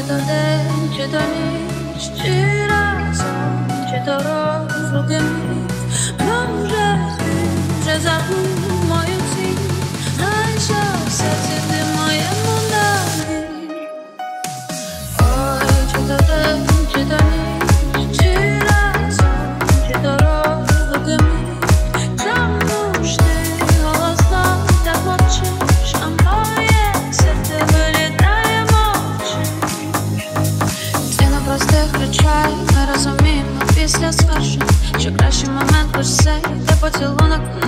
то день, чи то ніч, чи разом, чи то розлуки мить. Вже забув мою ціль, знай, що в серці ти моєму далі. Ой, чи то день, чи то ніч, чи разом, чи то розлуки мить. Чому ж ти голосно так мовчиш, а моє серце вилітає мовчи. Ціна простих речей ми розуміємо після звершень, що кращий момент лиш цей, де поцілунок